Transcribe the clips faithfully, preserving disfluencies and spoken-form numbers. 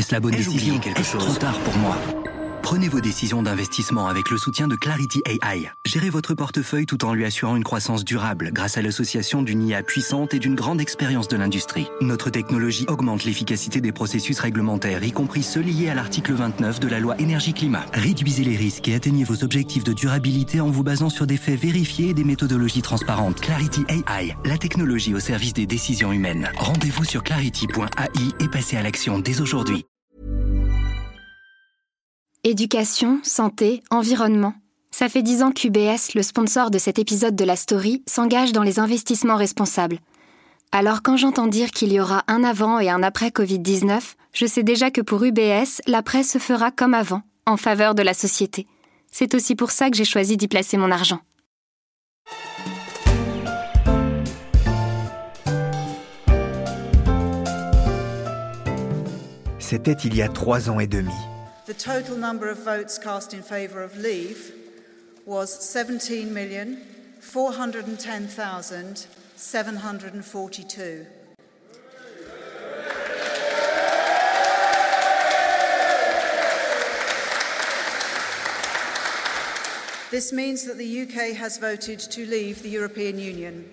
Est-ce la bonne Ai-je décision? oublié quelque Est-ce chose? trop tard pour moi? Prenez vos décisions d'investissement avec le soutien de Clarity A I. Gérez votre portefeuille tout en lui assurant une croissance durable grâce à l'association d'une I A puissante et d'une grande expérience de l'industrie. Notre technologie augmente l'efficacité des processus réglementaires, y compris ceux liés à l'article vingt-neuf de la loi énergie-climat. Réduisez les risques et atteignez vos objectifs de durabilité en vous basant sur des faits vérifiés et des méthodologies transparentes. Clarity A I, la technologie au service des décisions humaines. Rendez-vous sur clarity point A I et passez à l'action dès aujourd'hui. Éducation, santé, environnement. Ça fait dix ans qu'U B S, le sponsor de cet épisode de la story, s'engage dans les investissements responsables. Alors quand j'entends dire qu'il y aura un avant et un après covid dix-neuf, je sais déjà que pour U B S, l'après se fera comme avant, en faveur de la société. C'est aussi pour ça que j'ai choisi d'y placer mon argent. C'était il y a trois ans et demi. The total number of votes cast in favour of leave was seventeen million four hundred ten thousand seven hundred forty-two. This means that the U K has voted to leave the European Union.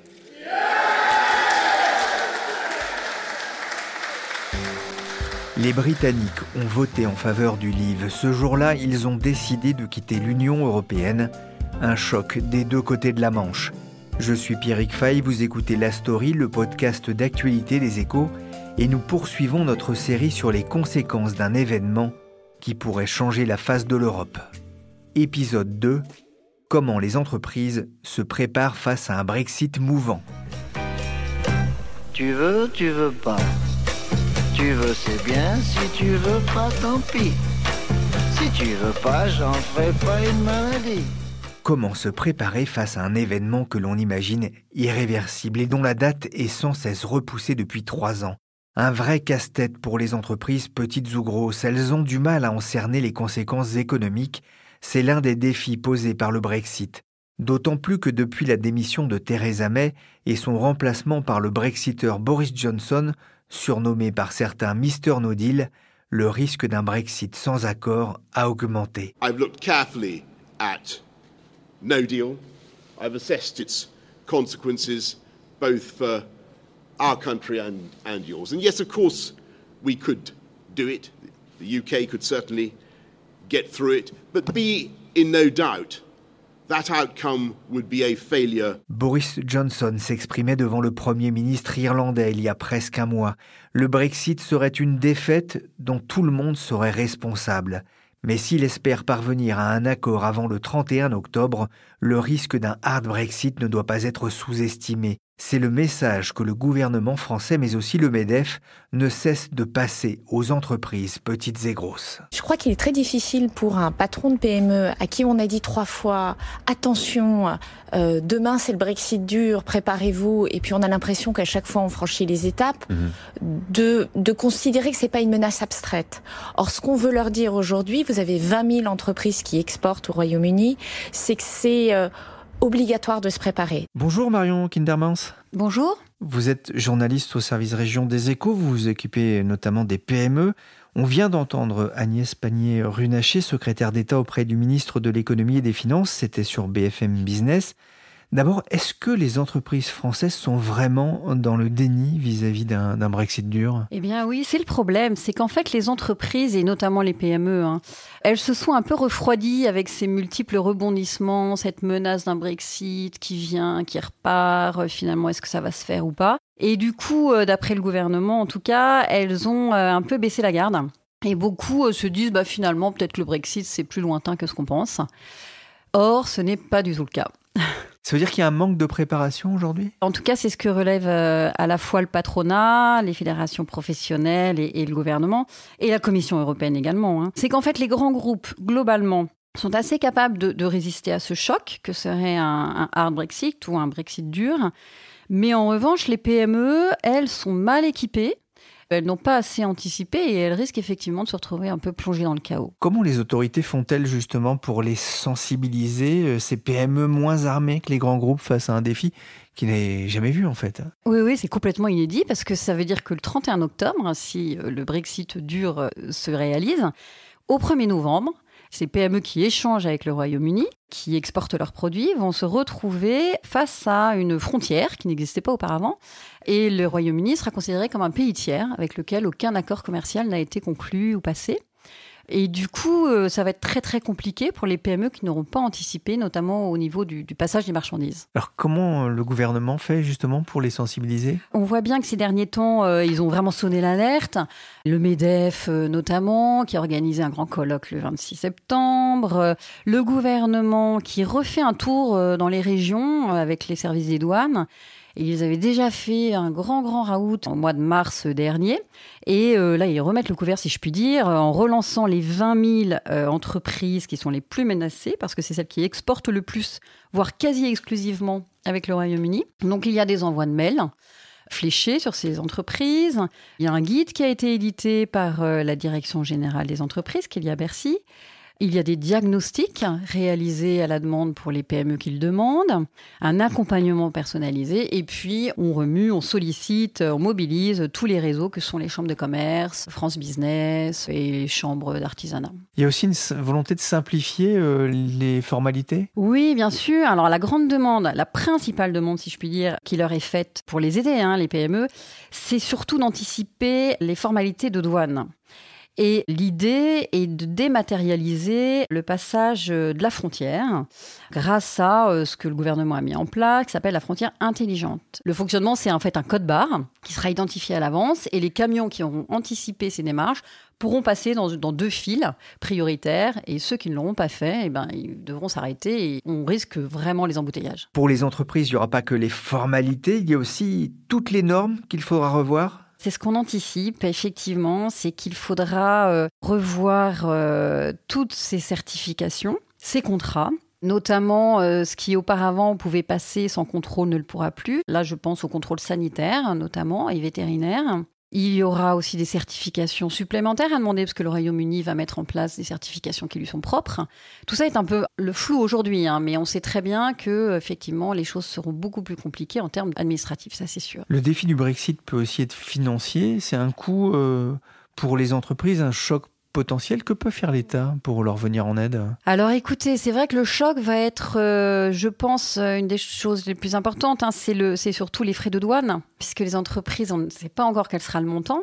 Les Britanniques ont voté en faveur du Leave. Ce jour-là, ils ont décidé de quitter l'Union européenne. Un choc des deux côtés de la Manche. Je suis Pierrick Fay, vous écoutez La Story, le podcast d'actualité des Échos, et nous poursuivons notre série sur les conséquences d'un événement qui pourrait changer la face de l'Europe. Épisode deux. Comment les entreprises se préparent face à un Brexit mouvant. Tu veux, tu veux pas. Tu veux, c'est bien. Si tu veux pas, tant pis. Si tu veux pas, j'en ferai pas une maladie. Comment se préparer face à un événement que l'on imagine irréversible et dont la date est sans cesse repoussée depuis trois ans. Un vrai casse-tête pour les entreprises, petites ou grosses. Elles ont du mal à en cerner les conséquences économiques. C'est l'un des défis posés par le Brexit. D'autant plus que depuis la démission de Theresa May et son remplacement par le Brexiteur Boris Johnson, surnommé par certains mister No Deal, le risque d'un Brexit sans accord a augmenté. I've looked carefully at no deal. I've assessed its consequences both for our country and, and yours. And yes, of course, we could do it. The U K could certainly get through it. But be in no doubt, that outcome would be a failure. Boris Johnson s'exprimait devant le Premier ministre irlandais il y a presque un mois. Le Brexit serait une défaite dont tout le monde serait responsable. Mais s'il espère parvenir à un accord avant le trente et un octobre, le risque d'un hard Brexit ne doit pas être sous-estimé. C'est le message que le gouvernement français, mais aussi le MEDEF, ne cesse de passer aux entreprises petites et grosses. Je crois qu'il est très difficile pour un patron de P M E à qui on a dit trois fois « attention, euh, demain c'est le Brexit dur, préparez-vous » et puis on a l'impression qu'à chaque fois on franchit les étapes, mmh. de, de considérer que c'est pas une menace abstraite. Or, ce qu'on veut leur dire aujourd'hui, vous avez vingt mille entreprises qui exportent au Royaume-Uni, c'est que c'est... Euh, obligatoire de se préparer. Bonjour Marion Kindermans. Bonjour. Vous êtes journaliste au service région des Échos, vous vous occupez notamment des P M E. On vient d'entendre Agnès Pannier-Runacher, secrétaire d'État auprès du ministre de l'Économie et des Finances, c'était sur B F M Business. D'abord, est-ce que les entreprises françaises sont vraiment dans le déni vis-à-vis d'un, d'un Brexit dur ? Eh bien oui, c'est le problème. C'est qu'en fait, les entreprises, et notamment les P M E, hein, elles se sont un peu refroidies avec ces multiples rebondissements, cette menace d'un Brexit qui vient, qui repart. Finalement, est-ce que ça va se faire ou pas ? Et du coup, d'après le gouvernement, en tout cas, elles ont un peu baissé la garde. Et beaucoup se disent, bah, finalement, peut-être que le Brexit, c'est plus lointain que ce qu'on pense. Or, ce n'est pas du tout le cas. Ça veut dire qu'il y a un manque de préparation aujourd'hui ? En tout cas, c'est ce que relève euh, à la fois le patronat, les fédérations professionnelles et, et le gouvernement, et la Commission européenne également. Hein. C'est qu'en fait, les grands groupes, globalement, sont assez capables de, de résister à ce choc que serait un, un hard Brexit ou un Brexit dur. Mais en revanche, les P M E, elles, sont mal équipées. Elles n'ont pas assez anticipé et elles risquent effectivement de se retrouver un peu plongées dans le chaos. Comment les autorités font-elles justement pour les sensibiliser, ces P M E moins armées que les grands groupes face à un défi qui n'est jamais vu en fait? Oui, oui, c'est complètement inédit parce que ça veut dire que le trente et un octobre, si le Brexit dur se réalise, au premier novembre, ces P M E qui échangent avec le Royaume-Uni, qui exportent leurs produits, vont se retrouver face à une frontière qui n'existait pas auparavant. Et le Royaume-Uni sera considéré comme un pays tiers avec lequel aucun accord commercial n'a été conclu ou passé. Et du coup, ça va être très très compliqué pour les P M E qui n'auront pas anticipé, notamment au niveau du, du passage des marchandises. Alors comment le gouvernement fait justement pour les sensibiliser ? On voit bien que ces derniers temps, euh, ils ont vraiment sonné l'alerte. Le MEDEF euh, notamment, qui a organisé un grand colloque le vingt-six septembre. Euh, le gouvernement qui refait un tour euh, dans les régions euh, avec les services des douanes. Ils avaient déjà fait un grand, grand raout au mois de mars dernier. Et euh, là, ils remettent le couvert, si je puis dire, en relançant les vingt mille euh, entreprises qui sont les plus menacées, parce que c'est celles qui exportent le plus, voire quasi exclusivement avec le Royaume-Uni. Donc, il y a des envois de mails fléchés sur ces entreprises. Il y a un guide qui a été édité par euh, la Direction générale des entreprises, qui est liée à Bercy. Il y a des diagnostics réalisés à la demande pour les P M E qui le demandent, un accompagnement personnalisé, et puis on remue, on sollicite, on mobilise tous les réseaux que sont les chambres de commerce, France Business et les chambres d'artisanat. Il y a aussi une volonté de simplifier euh, les formalités ? Oui, bien sûr. Alors la grande demande, la principale demande, si je puis dire, qui leur est faite pour les aider, hein, les P M E, c'est surtout d'anticiper les formalités de douane. Et l'idée est de dématérialiser le passage de la frontière grâce à ce que le gouvernement a mis en place, qui s'appelle la frontière intelligente. Le fonctionnement, c'est en fait un code barre qui sera identifié à l'avance et les camions qui auront anticipé ces démarches pourront passer dans, dans deux files prioritaires et ceux qui ne l'auront pas fait, eh ben, ils devront s'arrêter et on risque vraiment les embouteillages. Pour les entreprises, il n'y aura pas que les formalités, il y a aussi toutes les normes qu'il faudra revoir ? C'est ce qu'on anticipe, effectivement, c'est qu'il faudra euh, revoir euh, toutes ces certifications, ces contrats, notamment euh, ce qui auparavant pouvait passer sans contrôle ne le pourra plus. Là, je pense au contrôle sanitaire, notamment, et vétérinaire. Il y aura aussi des certifications supplémentaires à demander, parce que le Royaume-Uni va mettre en place des certifications qui lui sont propres. Tout ça est un peu le flou aujourd'hui, hein, mais on sait très bien que, effectivement, les choses seront beaucoup plus compliquées en termes administratifs, ça c'est sûr. Le défi du Brexit peut aussi être financier. C'est un coût euh, pour les entreprises, un choc potentiel. Que peut faire l'État pour leur venir en aide ? Alors écoutez, c'est vrai que le choc va être, euh, je pense, une des choses les plus importantes. Hein, c'est, le, c'est surtout les frais de douane, puisque les entreprises, on ne sait pas encore quel sera le montant,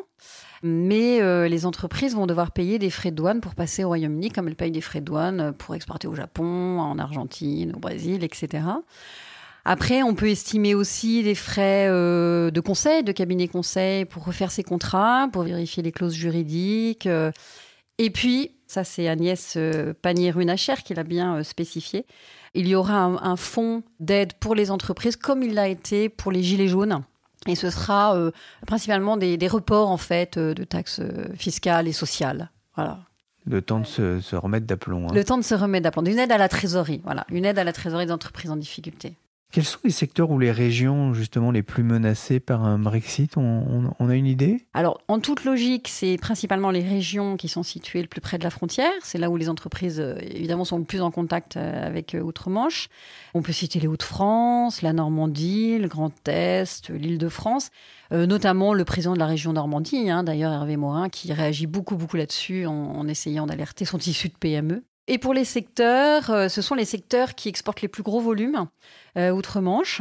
mais euh, les entreprises vont devoir payer des frais de douane pour passer au Royaume-Uni, comme elles payent des frais de douane pour exporter au Japon, en Argentine, au Brésil, et cetera. Après, on peut estimer aussi des frais euh, de conseil, de cabinet conseil, pour refaire ses contrats, pour vérifier les clauses juridiques. Euh, Et puis, ça c'est Agnès euh, Pannier-Runacher qui l'a bien euh, spécifié, il y aura un, un fonds d'aide pour les entreprises comme il l'a été pour les gilets jaunes. Et ce sera euh, principalement des, des reports en fait, euh, de taxes euh, fiscales et sociales. Voilà. Le temps de se, se remettre d'aplomb. Hein. Le temps de se remettre d'aplomb. Une aide à la trésorerie. Voilà. Une aide à la trésorerie des entreprises en difficulté. Quels sont les secteurs ou les régions justement les plus menacées par un Brexit ? on, on, on a une idée ? Alors, en toute logique, c'est principalement les régions qui sont situées le plus près de la frontière. C'est là où les entreprises, euh, évidemment, sont le plus en contact euh, avec euh, Outre-Manche. On peut citer les Hauts-de-France, la Normandie, le Grand Est, l'Île-de-France, euh, notamment le président de la région Normandie, hein, d'ailleurs Hervé Morin, qui réagit beaucoup, beaucoup là-dessus en, en essayant d'alerter son tissu de P M E. Et pour les secteurs, euh, ce sont les secteurs qui exportent les plus gros volumes euh, outre-Manche.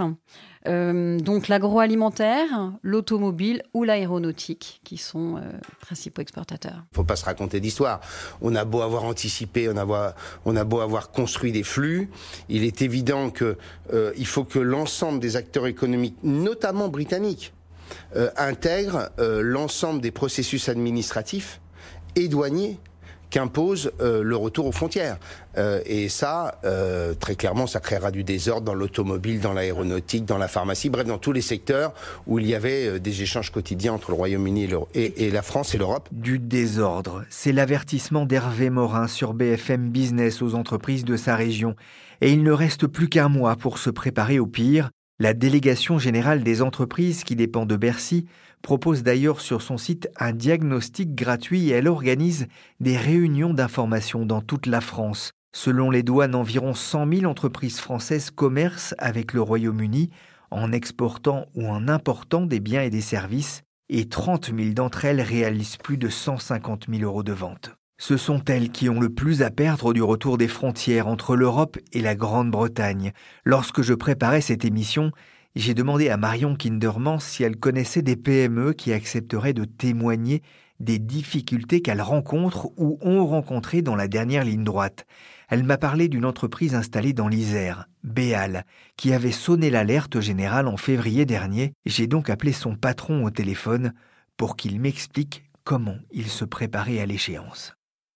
Euh, donc l'agroalimentaire, l'automobile ou l'aéronautique qui sont euh, principaux exportateurs. Il ne faut pas se raconter d'histoire. On a beau avoir anticipé, on a, beau, on a beau avoir construit des flux, il est évident qu'il euh, faut que l'ensemble des acteurs économiques, notamment britanniques, euh, intègrent euh, l'ensemble des processus administratifs et douaniers qu'impose euh, le retour aux frontières. Euh, et ça, euh, très clairement, ça créera du désordre dans l'automobile, dans l'aéronautique, dans la pharmacie, bref, dans tous les secteurs où il y avait euh, des échanges quotidiens entre le Royaume-Uni et, le, et, et la France et l'Europe. Du désordre, c'est l'avertissement d'Hervé Morin sur B F M Business aux entreprises de sa région. Et il ne reste plus qu'un mois pour se préparer au pire. La Délégation générale des entreprises qui dépend de Bercy propose d'ailleurs sur son site un diagnostic gratuit et elle organise des réunions d'information dans toute la France. Selon les douanes, environ cent mille entreprises françaises commercent avec le Royaume-Uni en exportant ou en important des biens et des services et trente mille d'entre elles réalisent plus de cent cinquante mille euros de vente. Ce sont elles qui ont le plus à perdre du retour des frontières entre l'Europe et la Grande-Bretagne. Lorsque je préparais cette émission, j'ai demandé à Marion Kindermans si elle connaissait des P M E qui accepteraient de témoigner des difficultés qu'elles rencontrent ou ont rencontrées dans la dernière ligne droite. Elle m'a parlé d'une entreprise installée dans l'Isère, Béal, qui avait sonné l'alerte générale en février dernier. J'ai donc appelé son patron au téléphone pour qu'il m'explique comment il se préparait à l'échéance.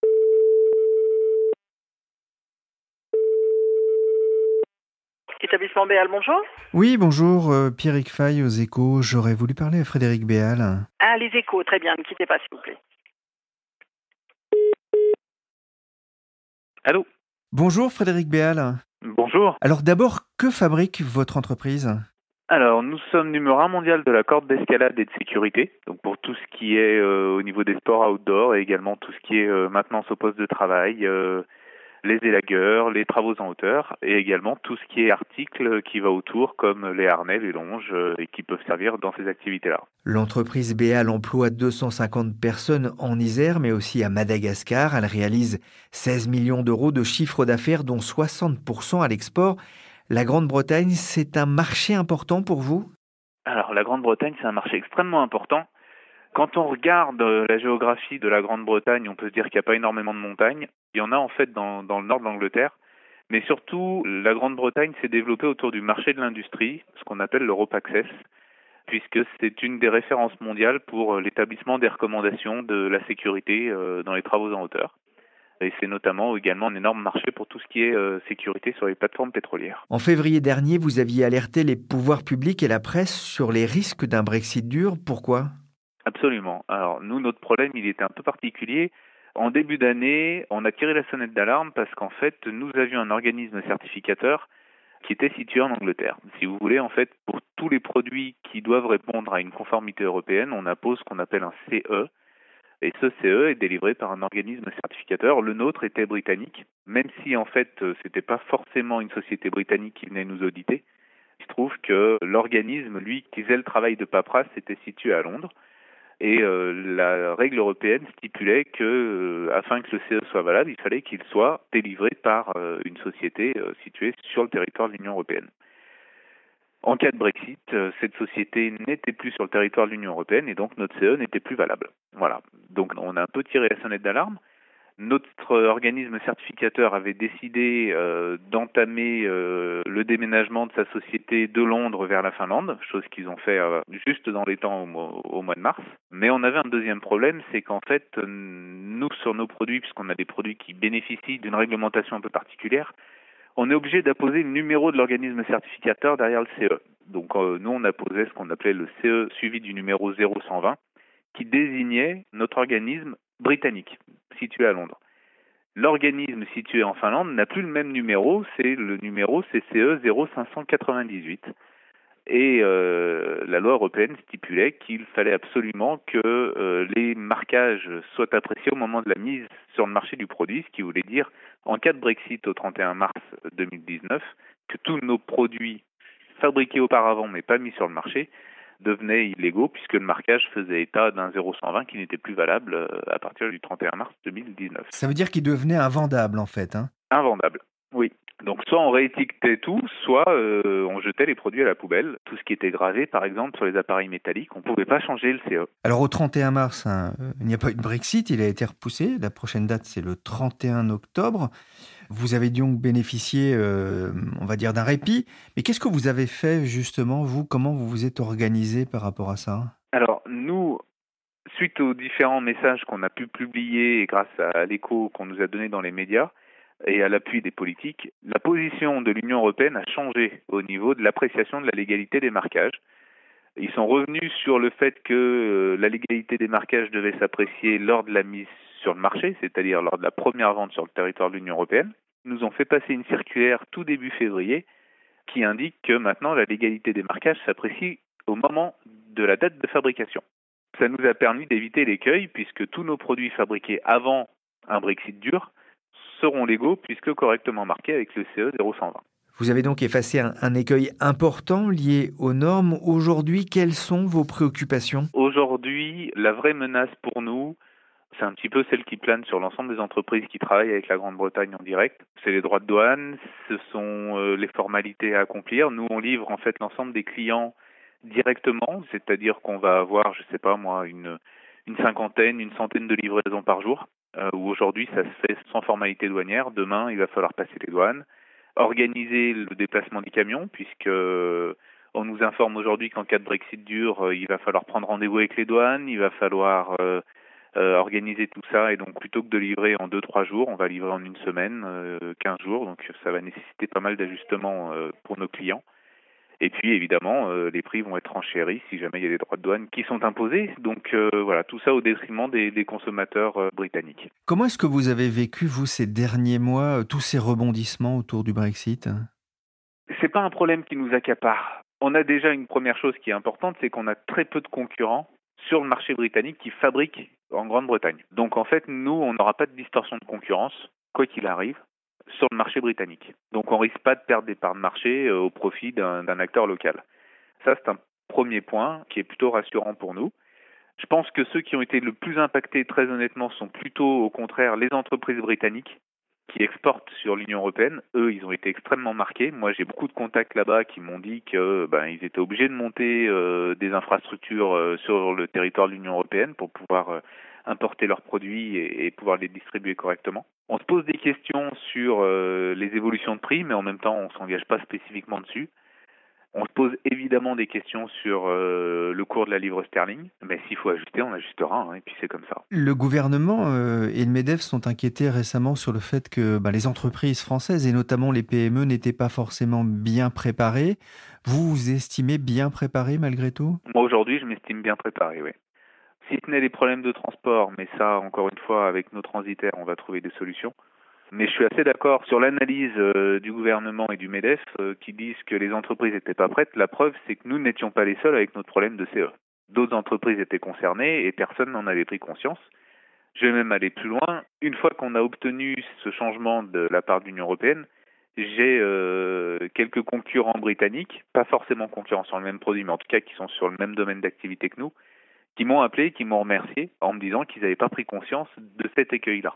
Établissement Béal, bonjour. Oui, bonjour, euh, Pierrick Fay aux Échos. J'aurais voulu parler à Frédéric Béal. Ah, les Échos, très bien, ne quittez pas, s'il vous plaît. Allô ? Bonjour Frédéric Béal. Bonjour. Alors d'abord, que fabrique votre entreprise ? Alors, nous sommes numéro un mondial de la corde d'escalade et de sécurité, donc pour tout ce qui est euh, au niveau des sports outdoor et également tout ce qui est euh, maintenance au poste de travail, euh, les élagueurs, les travaux en hauteur et également tout ce qui est articles qui va autour comme les harnais, les longes euh, et qui peuvent servir dans ces activités-là. L'entreprise Béal emploie deux cent cinquante personnes en Isère mais aussi à Madagascar. Elle réalise seize millions d'euros de chiffre d'affaires dont soixante pour cent à l'export. La Grande-Bretagne, c'est un marché important pour vous ? Alors, la Grande-Bretagne, c'est un marché extrêmement important. Quand on regarde la géographie de la Grande-Bretagne, on peut se dire qu'il n'y a pas énormément de montagnes. Il y en a en fait dans, dans le nord de l'Angleterre. Mais surtout, la Grande-Bretagne s'est développée autour du marché de l'industrie, ce qu'on appelle l'Europe Access, puisque c'est une des références mondiales pour l'établissement des recommandations de la sécurité dans les travaux en hauteur. Et c'est notamment également un énorme marché pour tout ce qui est euh, sécurité sur les plateformes pétrolières. En février dernier, vous aviez alerté les pouvoirs publics et la presse sur les risques d'un Brexit dur. Pourquoi ? Absolument. Alors nous, notre problème, il était un peu particulier. En début d'année, on a tiré la sonnette d'alarme parce qu'en fait, nous avions un organisme certificateur qui était situé en Angleterre. Si vous voulez, en fait, pour tous les produits qui doivent répondre à une conformité européenne, on impose ce qu'on appelle un C E. Et ce C E est délivré par un organisme certificateur. Le nôtre était britannique, même si en fait c'était pas forcément une société britannique qui venait nous auditer. Il se trouve que l'organisme, lui, qui faisait le travail de paperasse, était situé à Londres. Et euh, la règle européenne stipulait que, euh, afin que le C E soit valable, il fallait qu'il soit délivré par euh, une société euh, située sur le territoire de l'Union européenne. En cas de Brexit, cette société n'était plus sur le territoire de l'Union européenne et donc notre C E n'était plus valable. Voilà. Donc on a un peu tiré la sonnette d'alarme. Notre organisme certificateur avait décidé euh, d'entamer euh, le déménagement de sa société de Londres vers la Finlande, chose qu'ils ont fait euh, juste dans les temps au mois, au mois de mars. Mais on avait un deuxième problème, c'est qu'en fait, nous sur nos produits, puisqu'on a des produits qui bénéficient d'une réglementation un peu particulière, on est obligé d'apposer le numéro de l'organisme certificateur derrière le C E. Donc euh, nous, on apposait ce qu'on appelait le C E suivi du numéro zéro cent vingt, qui désignait notre organisme britannique, situé à Londres. L'organisme situé en Finlande n'a plus le même numéro, c'est le numéro C C E zéro cinq cent quatre-vingt-dix-huit. Et euh, la loi européenne stipulait qu'il fallait absolument que euh, les marquages soient appréciés au moment de la mise sur le marché du produit, ce qui voulait dire, en cas de Brexit au trente et un mars deux mille dix-neuf, que tous nos produits fabriqués auparavant mais pas mis sur le marché devenaient illégaux puisque le marquage faisait état d'un zéro cent vingt qui n'était plus valable à partir du trente et un mars deux mille dix-neuf. Ça veut dire qu'il devenait invendable en fait, hein ? Invendable, oui. Donc soit on réétiquetait tout, soit euh, on jetait les produits à la poubelle. Tout ce qui était gravé, par exemple, sur les appareils métalliques, on ne pouvait pas changer le C E. Alors au trente et un mars, hein, il n'y a pas eu de Brexit, il a été repoussé. La prochaine date, c'est le trente et un octobre. Vous avez donc bénéficié, euh, on va dire, d'un répit. Mais qu'est-ce que vous avez fait justement, vous ? Comment vous vous êtes organisé par rapport à ça ? Alors nous, suite aux différents messages qu'on a pu publier et grâce à l'écho qu'on nous a donné dans les médias, et à l'appui des politiques, la position de l'Union européenne a changé au niveau de l'appréciation de la légalité des marquages. Ils sont revenus sur le fait que la légalité des marquages devait s'apprécier lors de la mise sur le marché, c'est-à-dire lors de la première vente sur le territoire de l'Union européenne. Ils nous ont fait passer une circulaire tout début février qui indique que maintenant la légalité des marquages s'apprécie au moment de la date de fabrication. Ça nous a permis d'éviter l'écueil puisque tous nos produits fabriqués avant un Brexit dur seront légaux puisque correctement marqués avec le C E zéro cent vingt. Vous avez donc effacé un, un écueil important lié aux normes. Aujourd'hui, quelles sont vos préoccupations ? Aujourd'hui, la vraie menace pour nous, c'est un petit peu celle qui plane sur l'ensemble des entreprises qui travaillent avec la Grande-Bretagne en direct. C'est les droits de douane, ce sont euh, les formalités à accomplir. Nous, on livre en fait l'ensemble des clients directement, c'est-à-dire qu'on va avoir, je sais pas moi, une, une cinquantaine, une centaine de livraisons par jour, euh, où aujourd'hui ça se fait sans formalité douanière. Demain, il va falloir passer les douanes, organiser le déplacement des camions, puisque euh, on nous informe aujourd'hui qu'en cas de Brexit dur, euh, il va falloir prendre rendez-vous avec les douanes, il va falloir euh, euh, organiser tout ça, et donc plutôt que de livrer en deux trois jours, on va livrer en une semaine, euh, quinze jours, donc ça va nécessiter pas mal d'ajustements euh, pour nos clients. Et puis évidemment, euh, les prix vont être renchéris si jamais il y a des droits de douane qui sont imposés. Donc euh, voilà, tout ça au détriment des, des consommateurs euh, britanniques. Comment est-ce que vous avez vécu, vous, ces derniers mois, euh, tous ces rebondissements autour du Brexit ? C'est pas un problème qui nous accapare. On a déjà une première chose qui est importante, c'est qu'on a très peu de concurrents sur le marché britannique qui fabriquent en Grande-Bretagne. Donc en fait, nous, on n'aura pas de distorsion de concurrence, quoi qu'il arrive, sur le marché britannique. Donc on risque pas de perdre des parts de marché euh, au profit d'un, d'un acteur local. Ça, c'est un premier point qui est plutôt rassurant pour nous. Je pense que ceux qui ont été le plus impactés, très honnêtement, sont plutôt au contraire les entreprises britanniques qui exportent sur l'Union européenne. Eux, ils ont été extrêmement marqués. Moi, j'ai beaucoup de contacts là-bas qui m'ont dit que ben, ils étaient obligés de monter euh, des infrastructures euh, sur le territoire de l'Union européenne pour pouvoir euh, importer leurs produits et, et pouvoir les distribuer correctement. On se pose des questions sur euh, les évolutions de prix, mais en même temps, on ne s'engage pas spécifiquement dessus. On se pose évidemment des questions sur euh, le cours de la livre sterling, mais s'il faut ajuster, on ajustera, hein, et puis c'est comme ça. Le gouvernement euh, et le MEDEF sont inquiétés récemment sur le fait que bah, les entreprises françaises, et notamment les P M E, n'étaient pas forcément bien préparées. Vous vous estimez bien préparé malgré tout ? Moi, aujourd'hui, je m'estime bien préparé, oui. Si ce n'est les problèmes de transport, mais ça, encore une fois, avec nos transitaires, on va trouver des solutions. Mais je suis assez d'accord sur l'analyse euh, du gouvernement et du MEDEF euh, qui disent que les entreprises n'étaient pas prêtes. La preuve, c'est que nous n'étions pas les seuls avec notre problème de C E. D'autres entreprises étaient concernées et personne n'en avait pris conscience. Je vais même aller plus loin. Une fois qu'on a obtenu ce changement de la part de l'Union européenne, j'ai euh, quelques concurrents britanniques, pas forcément concurrents sur le même produit, mais en tout cas qui sont sur le même domaine d'activité que nous, qui m'ont appelé, qui m'ont remercié en me disant qu'ils n'avaient pas pris conscience de cet écueil-là.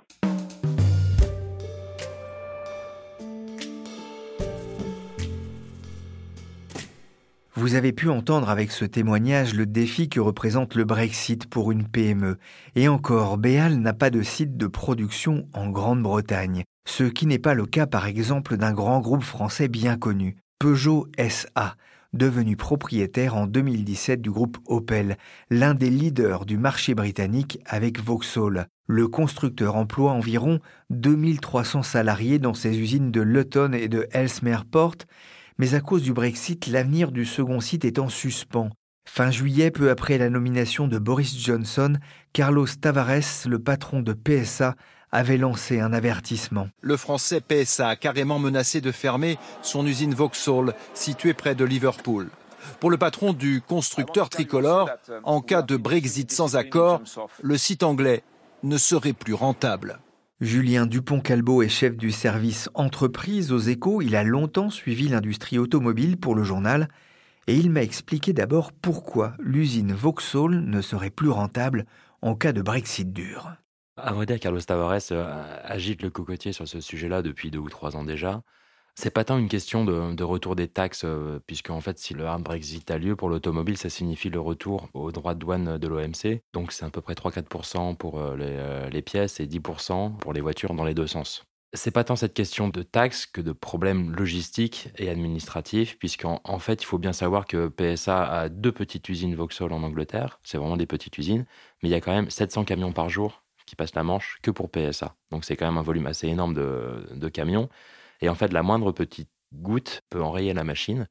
Vous avez pu entendre avec ce témoignage le défi que représente le Brexit pour une P M E. Et encore, Béal n'a pas de site de production en Grande-Bretagne, ce qui n'est pas le cas par exemple d'un grand groupe français bien connu, Peugeot S A, devenu propriétaire en deux mille dix-sept du groupe Opel, l'un des leaders du marché britannique avec Vauxhall. Le constructeur emploie environ deux mille trois cents salariés dans ses usines de Luton et de Ellesmere Port, mais à cause du Brexit, l'avenir du second site est en suspens. Fin juillet, peu après la nomination de Boris Johnson, Carlos Tavares, le patron de P S A, avait lancé un avertissement. Le français P S A a carrément menacé de fermer son usine Vauxhall, située près de Liverpool. Pour le patron du constructeur tricolore, en cas de Brexit sans accord, le site anglais ne serait plus rentable. Julien Dupont-Calbo est chef du service entreprise aux Échos. Il a longtemps suivi l'industrie automobile pour le journal et il m'a expliqué d'abord pourquoi l'usine Vauxhall ne serait plus rentable en cas de Brexit dur. À vrai dire, Carlos Tavares agite le cocotier sur ce sujet-là depuis deux ou trois ans déjà. C'est pas tant une question de, de retour des taxes, euh, puisque en fait, si le hard Brexit a lieu pour l'automobile, ça signifie le retour aux droits de douane de l'O M C. Donc c'est à peu près trois à quatre pour cent pour euh, les, euh, les pièces et dix pour cent pour les voitures dans les deux sens. C'est pas tant cette question de taxes que de problèmes logistiques et administratifs, puisqu'en en fait, il faut bien savoir que P S A a deux petites usines Vauxhall en Angleterre. C'est vraiment des petites usines, mais il y a quand même sept cents camions par jour qui passent la Manche que pour P S A. Donc c'est quand même un volume assez énorme de, de camions. Et en fait, la moindre petite goutte peut enrayer la machine.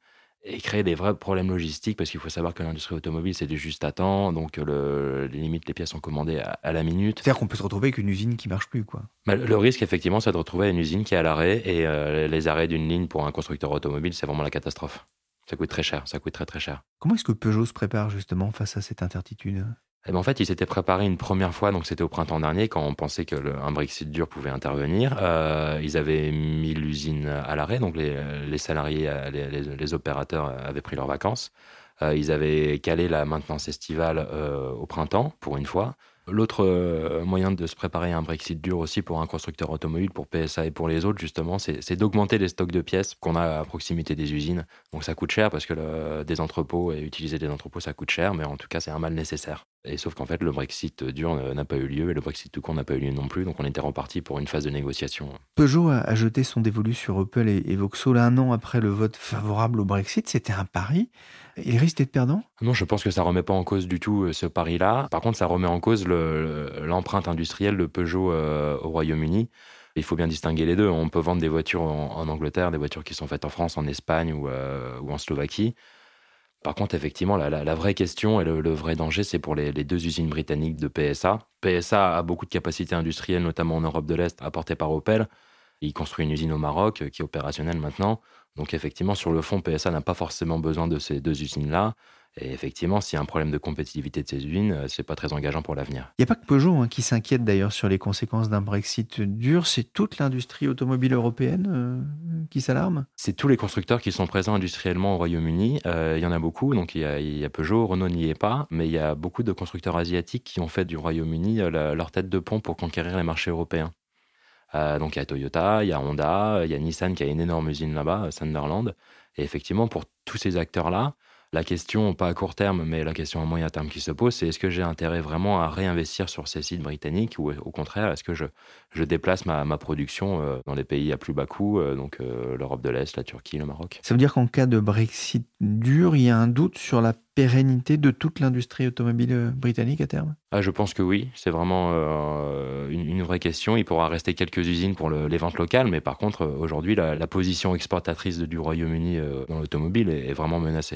et créer des vrais problèmes logistiques, parce qu'il faut savoir que l'industrie automobile, c'est du juste à temps, donc le, les limites, les pièces sont commandées à, à la minute. C'est-à-dire qu'on peut se retrouver avec une usine qui marche plus, quoi. Bah, le risque, effectivement, c'est de retrouver une usine qui est à l'arrêt, et euh, les arrêts d'une ligne pour un constructeur automobile, c'est vraiment la catastrophe. Ça coûte très cher, ça coûte très très cher. Comment est-ce que Peugeot se prépare justement face à cette incertitude ? Eh ben en fait, ils s'étaient préparés une première fois, donc c'était au printemps dernier, quand on pensait que le, un Brexit dur pouvait intervenir. Euh, ils avaient mis l'usine à l'arrêt, donc les, les salariés, les, les, les opérateurs avaient pris leurs vacances. Euh, ils avaient calé la maintenance estivale euh, au printemps, pour une fois. L'autre euh, moyen de se préparer à un Brexit dur aussi pour un constructeur automobile, pour P S A et pour les autres, justement, c'est, c'est d'augmenter les stocks de pièces qu'on a à proximité des usines. Donc ça coûte cher parce que le, des entrepôts et utiliser des entrepôts, ça coûte cher, mais en tout cas, c'est un mal nécessaire. Et sauf qu'en fait, le Brexit dur n'a pas eu lieu et le Brexit tout court n'a pas eu lieu non plus. Donc on était reparti pour une phase de négociation. Peugeot a, a jeté son dévolu sur Opel et, et Vauxhall un an après le vote favorable au Brexit. C'était un pari. Il risque d'être perdant ? Non, je pense que ça ne remet pas en cause du tout ce pari-là. Par contre, ça remet en cause le, l'empreinte industrielle de Peugeot euh, au Royaume-Uni. Il faut bien distinguer les deux. On peut vendre des voitures en, en Angleterre, des voitures qui sont faites en France, en Espagne ou, euh, ou en Slovaquie. Par contre, effectivement, la, la, la vraie question et le, le vrai danger, c'est pour les, les deux usines britanniques de P S A. P S A a beaucoup de capacités industrielles, notamment en Europe de l'Est, apportées par Opel. Il construit une usine au Maroc qui est opérationnelle maintenant. Donc effectivement, sur le fond, P S A n'a pas forcément besoin de ces deux usines-là. Et effectivement, s'il y a un problème de compétitivité de ces usines, c'est pas très engageant pour l'avenir. Il n'y a pas que Peugeot hein, qui s'inquiète d'ailleurs sur les conséquences d'un Brexit dur. C'est toute l'industrie automobile européenne euh, qui s'alarme ? C'est tous les constructeurs qui sont présents industriellement au Royaume-Uni. Euh, il y en a beaucoup. Donc il y a, il y a Peugeot, Renault n'y est pas. Mais il y a beaucoup de constructeurs asiatiques qui ont fait du Royaume-Uni la, leur tête de pont pour conquérir les marchés européens. Euh, donc il y a Toyota, il y a Honda, il y a Nissan qui a une énorme usine là-bas, Sunderland. Et effectivement, pour tous ces acteurs-là, la question, pas à court terme, mais la question à moyen terme qui se pose, c'est est-ce que j'ai intérêt vraiment à réinvestir sur ces sites britanniques ou au contraire, est-ce que je, je déplace ma, ma production euh, dans les pays à plus bas coût, euh, donc euh, l'Europe de l'Est, la Turquie, le Maroc ? Ça veut dire qu'en cas de Brexit dur, il y a un doute sur la pérennité de toute l'industrie automobile britannique à terme ? Ah, je pense que oui, c'est vraiment euh, une, une vraie question. Il pourra rester quelques usines pour le, les ventes locales, mais par contre, aujourd'hui, la, la position exportatrice du Royaume-Uni euh, dans l'automobile est, est vraiment menacée.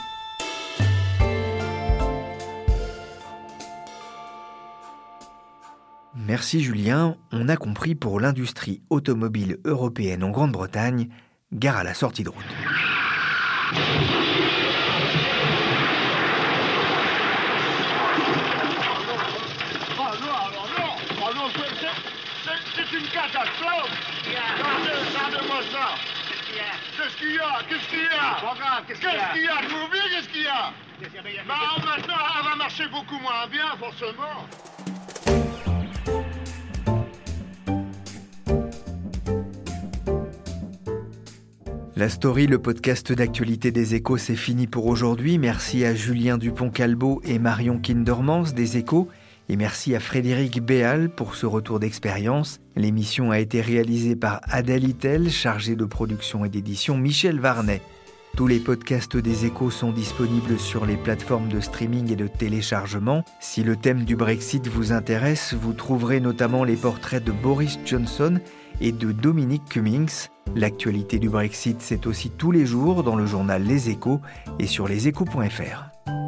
Merci Julien, on a compris pour l'industrie automobile européenne en Grande-Bretagne, gare à la sortie de route. C'est une catastrophe. Regardez, regardez-moi ça. Qu'est-ce qu'il y a? Qu'est-ce qu'il y a? Qu'est-ce qu'il y a? Qu'est-ce qu'il y a? De mauvais, qu'est-ce qu'il y a? Bah, maintenant, elle va marcher beaucoup moins bien, forcément. La story, le podcast d'actualité des Échos, c'est fini pour aujourd'hui. Merci à Julien Dupont-Calbo et Marion Kindermans des Échos. Et merci à Frédéric Béal pour ce retour d'expérience. L'émission a été réalisée par Adèle Itel, chargée de production et d'édition Michel Varnet. Tous les podcasts des Échos sont disponibles sur les plateformes de streaming et de téléchargement. Si le thème du Brexit vous intéresse, vous trouverez notamment les portraits de Boris Johnson et de Dominic Cummings. L'actualité du Brexit, c'est aussi tous les jours dans le journal Les Échos et sur leséchos point f r.